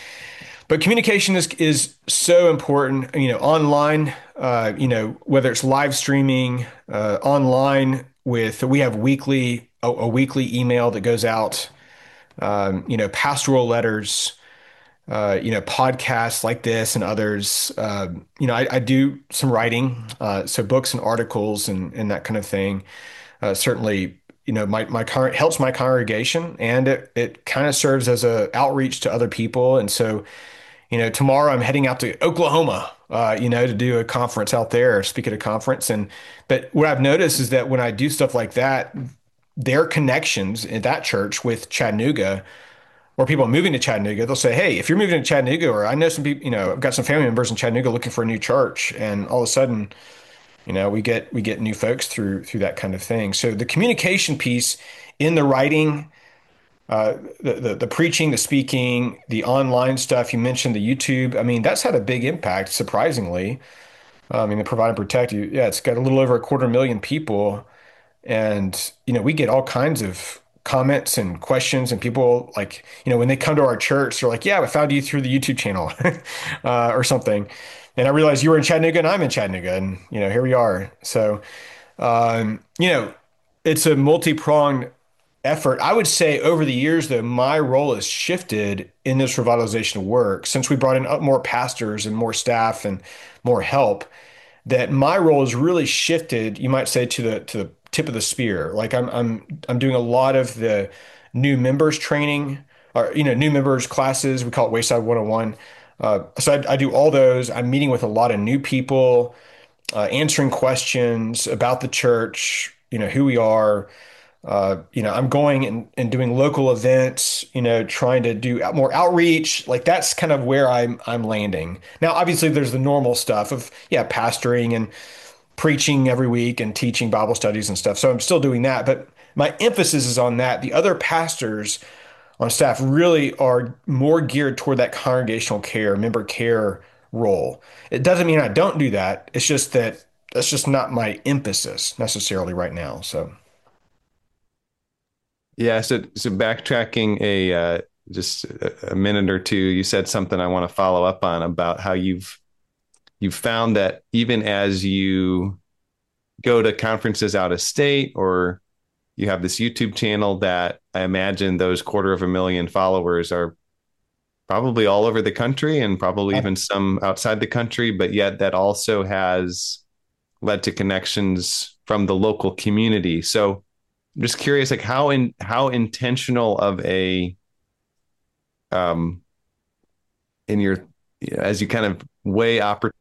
But communication is is so important, you know, online, uh, you know, whether it's live streaming, uh, online with, we have weekly, a, a weekly email that goes out, um, you know, pastoral letters, uh, you know, podcasts like this and others. Uh, you know, I, I do some writing, uh, so books and articles and, and that kind of thing. Uh, certainly, you know, my my con- helps my congregation, and it it kind of serves as a outreach to other people. And so, you know, tomorrow I'm heading out to Oklahoma, uh, you know, to do a conference out there, speak at a conference. And but what I've noticed is that when I do stuff like that, their connections in that church with Chattanooga or people moving to Chattanooga, they'll say, "Hey, if you're moving to Chattanooga, or I know some people, you know, I've got some family members in Chattanooga looking for a new church," and all of a sudden, you know, we get we get new folks through through that kind of thing. So the communication piece in the writing, uh, the, the the preaching, the speaking, the online stuff. You mentioned the YouTube. I mean, that's had a big impact, surprisingly. I mean, the Provide and Protect, you, yeah, it's got a little over a quarter million people. And, you know, we get all kinds of comments and questions and people like, you know, when they come to our church, they're like, yeah, I found you through the YouTube channel uh, or something. And I realized you were in Chattanooga and I'm in Chattanooga and, you know, here we are. So, um, you know, it's a multi-pronged effort. I would say over the years, though, my role has shifted in this revitalization work since we brought in up more pastors and more staff and more help that my role has really shifted, you might say, to the to the tip of the spear. Like I'm I'm I'm doing a lot of the new members training or you know new members classes. We call it Wayside one oh one. Uh, so I, I do all those. I'm meeting with a lot of new people, uh, answering questions about the church, you know, who we are. Uh, you know, I'm going and, and doing local events, you know, trying to do more outreach. Like that's kind of where I'm I'm landing. Now, obviously there's the normal stuff of, yeah, pastoring and preaching every week and teaching Bible studies and stuff. So I'm still doing that, but my emphasis is on that. The other pastors on staff really are more geared toward that congregational care, member care role. It doesn't mean I don't do that. It's just that that's just not my emphasis necessarily right now. So. Yeah, so so backtracking a uh, just a, a minute or two, you said something I want to follow up on about how you've you've found that even as you go to conferences out of state or you have this YouTube channel that I imagine those quarter of a million followers are probably all over the country and probably even some outside the country, but yet that also has led to connections from the local community. So I'm just curious, like how in how intentional of a um in your as you kind of weigh opportunity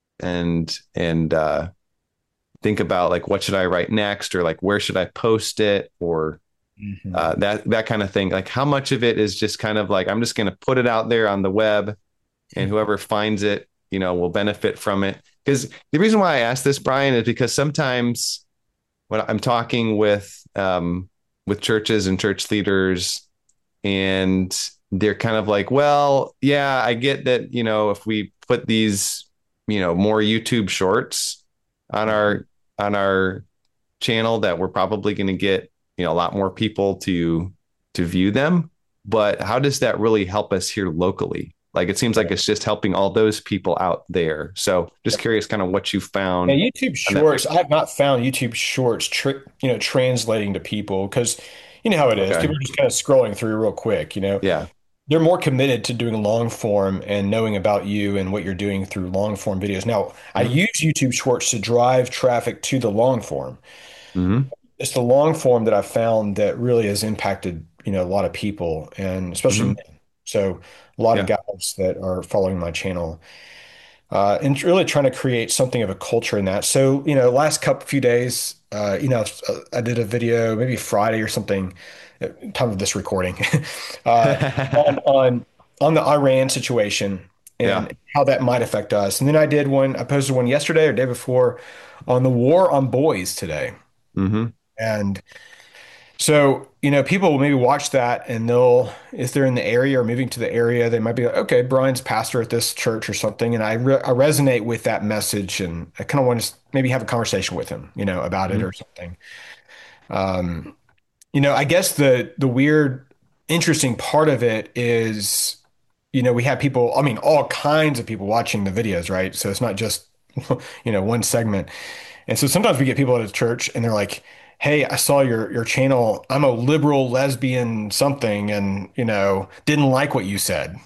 and and uh think about like what should I write next or like where should I post it or mm-hmm. uh that that kind of thing. Like how much of it is just kind of like I'm just going to put it out there on the web and whoever finds it, you know, will benefit from it. Because the reason why I asked this, Brian, is because sometimes when I'm talking with um, with churches and church leaders, and they're kind of like, well, yeah, I get that, you know, if we put these, you know, more YouTube shorts on our on our channel, that we're probably going to get, you know, a lot more people to to view them. But how does that really help us here locally? Like it seems like it's just helping all those people out there. So just curious kind of what you found. Yeah, YouTube Shorts, I have not found YouTube Shorts, tr- you know, translating to people because you know how it is. Okay. People are just kind of scrolling through real quick, you know. Yeah. They're more committed to doing long form and knowing about you and what you're doing through long form videos. Now, mm-hmm. I use YouTube Shorts to drive traffic to the long form. Mm-hmm. It's the long form that I've found that really has impacted, you know, a lot of people and especially mm-hmm. men. So a lot yeah. of guys that are following my channel uh, and really trying to create something of a culture in that. So, you know, last couple few days, uh, you know, I did a video maybe Friday or something, time of this recording, uh, on, on on the Iran situation and yeah. how that might affect us. And then I did one, I posted one yesterday or day before on the war on boys today. Mm-hmm. And so, you know, people will maybe watch that and they'll, if they're in the area or moving to the area, they might be like, okay, Brian's pastor at this church or something. And I, re- I resonate with that message and I kind of want to maybe have a conversation with him, you know, about mm-hmm. it or something. Um, you know, I guess the, the weird, interesting part of it is, you know, we have people, I mean, all kinds of people watching the videos, right? So it's not just, you know, one segment. And so sometimes we get people at a church and they're like, hey, I saw your your channel. I'm a liberal lesbian something, and you know, didn't like what you said.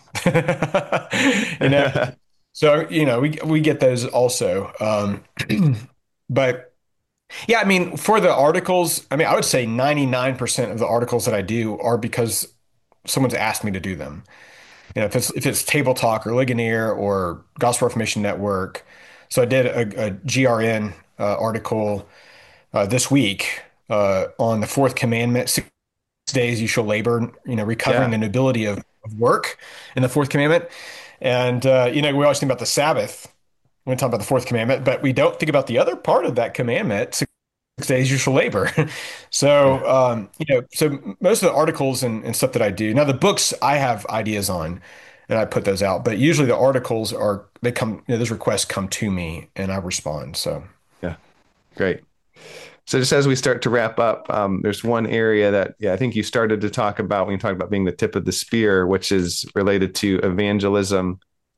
You know, so you know, we we get those also. Um, but yeah, I mean, for the articles, I mean, I would say ninety-nine percent of the articles that I do are because someone's asked me to do them. You know, if it's if it's Table Talk or Ligonier or Gospel Reformation Network. So I did a, G R N uh, article uh, this week uh, on the fourth commandment, six days you shall labor, you know, recovering Yeah. the nobility of, of work in the fourth commandment. And, uh, you know, we always think about the Sabbath when we talk about the fourth commandment, but we don't think about the other part of that commandment, six days you shall labor. So, um, you know, so most of the articles and, and stuff that I do, now the books I have ideas on and I put those out, but usually the articles are, they come, you know, those requests come to me and I respond. So, Yeah. Great. So just as we start to wrap up, um, there's one area that, yeah, I think you started to talk about when you talk about being the tip of the spear, which is related to evangelism.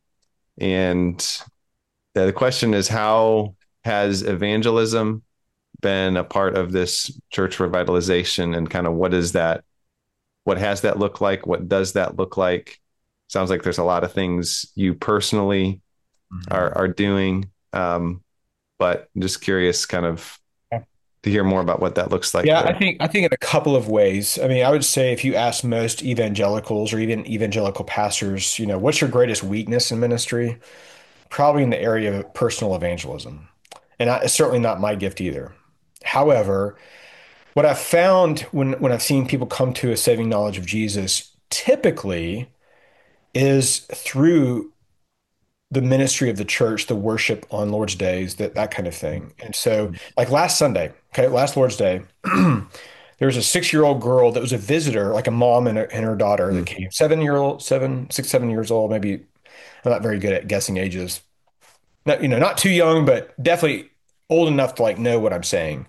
And the question is, how has evangelism been a part of this church revitalization, and kind of what is that? What has that look like? What does that look like? Sounds like there's a lot of things you personally mm-hmm. are are doing, um, but I'm just curious, kind of to hear more about what that looks like. Yeah, There. I think I think in a couple of ways. I mean, I would say if you ask most evangelicals or even evangelical pastors, you know, what's your greatest weakness in ministry? Probably in the area of personal evangelism. And I, it's certainly not my gift either. However, what I've found when when I've seen people come to a saving knowledge of Jesus, typically is through the ministry of the church, the worship on Lord's days, that that kind of thing. And so, like last Sunday, okay, last Lord's Day, there was a six-year-old girl that was a visitor, like a mom and, a, and her daughter Mm. that came, seven-year-old, seven, six, seven years old, maybe. I'm not very good at guessing ages. Not, you know, not too young, but definitely old enough to like know what I'm saying.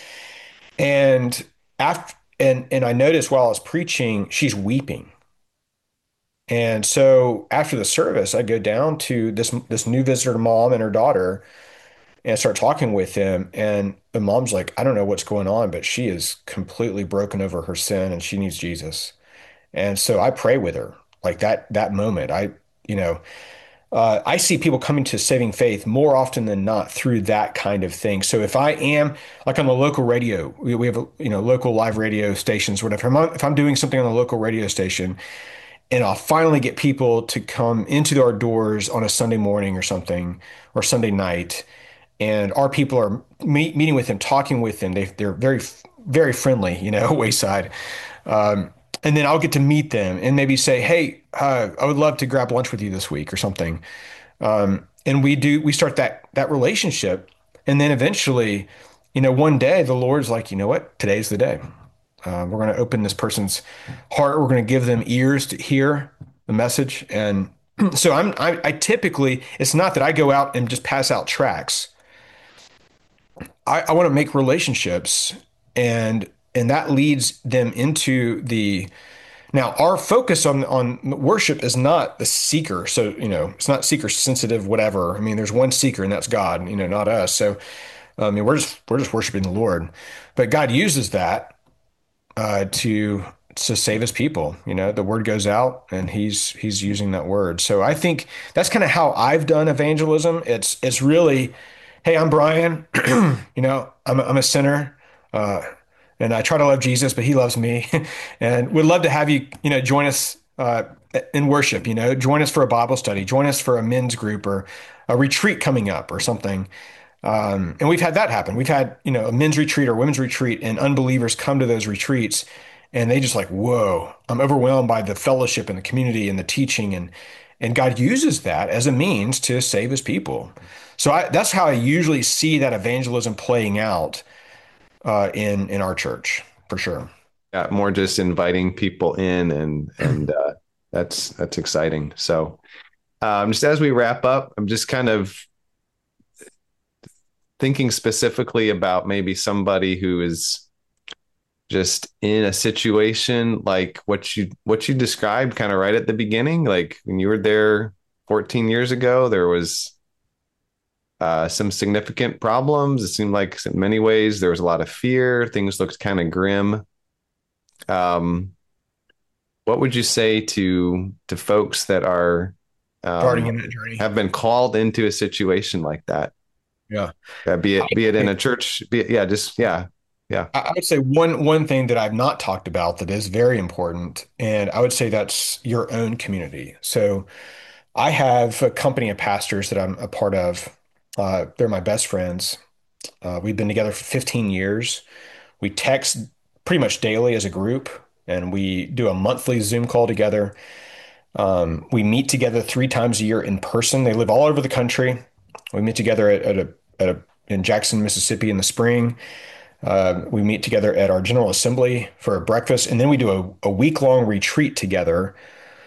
And after, and and I noticed while I was preaching, she's weeping. And so after the service, I go down to this this new visitor mom and her daughter and I start talking with them. And the mom's like, I don't know what's going on, but she is completely broken over her sin and she needs Jesus. And so I pray with her like that that moment. I, you know, uh, I see people coming to saving faith more often than not through that kind of thing. So if I am like on the local radio, we, we have, you know, local live radio stations, whatever. If I'm, if I'm doing something on the local radio station, and I'll finally get people to come into our doors on a Sunday morning or something, or Sunday night, and our people are meet, meeting with them, talking with them. They they're very very friendly, you know, Wayside. Um, and then I'll get to meet them and maybe say, hey, uh, I would love to grab lunch with you this week or something. Um, and we do we start that that relationship, and then eventually, you know, one day the Lord's like, you know what, today's the day. Uh, we're going to open this person's heart. We're going to give them ears to hear the message. And so I'm, I, I typically, it's not that I go out and just pass out tracts. I, I want to make relationships, and and that leads them into the. Now, our focus on on worship is not the seeker. So, you know, it's not seeker sensitive, whatever. I mean, there's one seeker, and that's God, you know, not us. So, I mean, we're just we're just worshiping the Lord, but God uses that uh, to to save his people. You know, the word goes out and he's he's using that word. So I think that's kind of how I've done evangelism. It's it's really, hey, I'm Brian. You know, I'm a, I'm a sinner. Uh, and I try to love Jesus, but he loves me. And we'd love to have you, you know, join us uh, in worship, you know, join us for a Bible study, join us for a men's group or a retreat coming up or something. Um, and we've had that happen. We've had, you know, a men's retreat or women's retreat, and unbelievers come to those retreats and they just like, whoa, I'm overwhelmed by the fellowship and the community and the teaching. And, and God uses that as a means to save his people. So I, that's how I usually see that evangelism playing out uh, in, in our church, for sure. Yeah, more just inviting people in, and, and, uh, that's, that's exciting. So, um, just as we wrap up, I'm just kind of thinking specifically about maybe somebody who is just in a situation like what you what you described kind of right at the beginning. Like when you were there fourteen years ago, there was uh, some significant problems. It seemed like in many ways there was a lot of fear. Things looked kind of grim. Um, what would you say to to folks that are um, starting in that journey, have been called into a situation like that? Yeah, uh, be it be it in a church, be it, yeah, just yeah, yeah. I would say one one thing that I've not talked about that is very important, and I would say that's your own community. So I have a company of pastors that I'm a part of. Uh, they're my best friends. Uh, we've been together for fifteen years. We text pretty much daily as a group, and we do a monthly Zoom call together. Um, we meet together three times a year in person. They live all over the country. We meet together at, at a at a in Jackson, Mississippi in the spring. Uh, we meet together at our General Assembly for a breakfast, and then we do a, a week long retreat together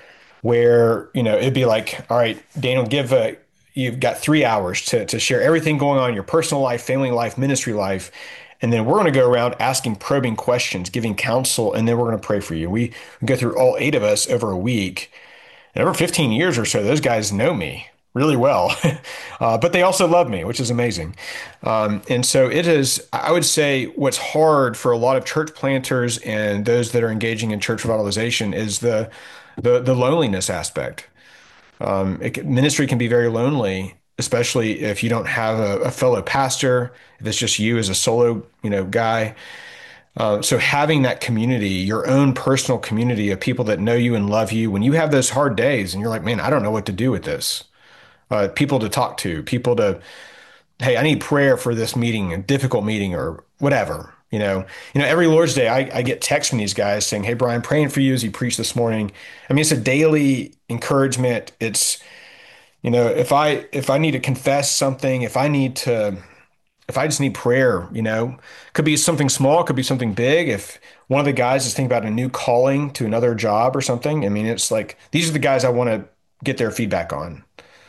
where, you know, it'd be like, all right, Daniel, give a, you've got three hours to, to share everything going on in your personal life, family life, ministry life. And then we're going to go around asking probing questions, giving counsel, and then we're going to pray for you. We go through all eight of us over a week. And over fifteen years or so, those guys know me really well, uh, but they also love me, which is amazing. Um, and so it is, I would say what's hard for a lot of church planters and those that are engaging in church revitalization is the the, the loneliness aspect. Um, it, ministry can be very lonely, especially if you don't have a, a fellow pastor, if it's just you as a solo, you know, guy. Uh, so having that community, your own personal community of people that know you and love you, when you have those hard days and you're like, man, I don't know what to do with this. Uh, people to talk to, people to, hey, I need prayer for this meeting, a difficult meeting or whatever. You know, you know, every Lord's Day, I, I get texts from these guys saying, hey, Brian, praying for you as you preach this morning. I mean, it's a daily encouragement. It's, you know, if I, if I need to confess something, if I need to, if I just need prayer, you know, could be something small, could be something big. If one of the guys is thinking about a new calling to another job or something, I mean, it's like, these are the guys I want to get their feedback on.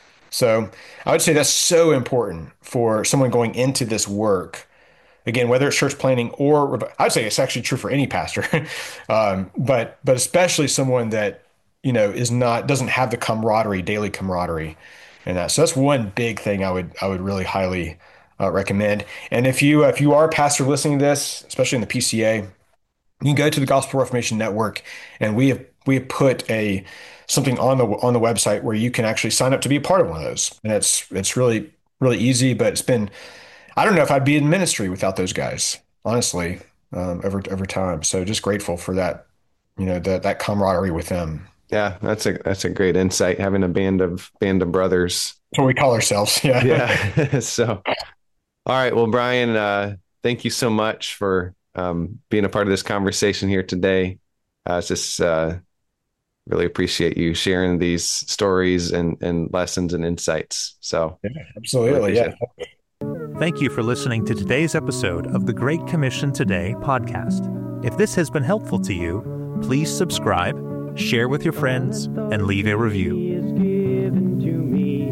So I would say that's so important for someone going into this work. Again, whether it's church planning or I'd say it's actually true for any pastor, um, but but especially someone that, you know, is not doesn't have the camaraderie, daily camaraderie, and that. So that's one big thing I would I would really highly uh, recommend. And if you if you are a pastor listening to this, especially in the P C A, you can go to the Gospel Reformation Network, and we have we have put a something on the on the website where you can actually sign up to be a part of one of those. And it's it's really really easy, but it's been, I don't know if I'd be in ministry without those guys, honestly, um, over over time. So just grateful for that, you know, that that camaraderie with them. Yeah, that's a that's a great insight. Having a band of band of brothers. That's what we call ourselves. Yeah. Yeah. So, all right. Well, Brian, uh, thank you so much for um, being a part of this conversation here today. Uh, it's just uh, really appreciate you sharing these stories and, and lessons and insights. So, yeah, absolutely. Yeah. Thank you for listening to today's episode of the Great Commission Today podcast. If this has been helpful to you, please subscribe, share with your friends, and leave a review. He is given to me.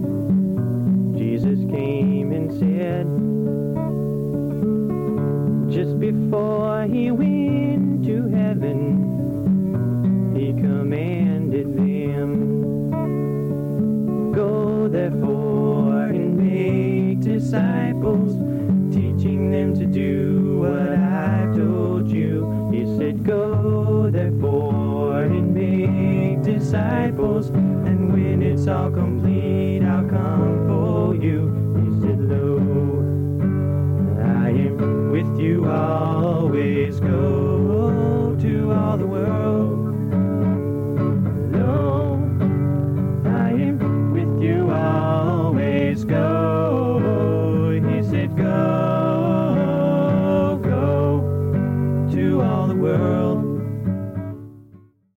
Jesus came and said, just before he went to heaven, he commanded them, go therefore and make disciples, teaching them to do what I've told you. He said, go therefore and make disciples, and when it's all complete, I'll come for you. He said, lo, I am with you always.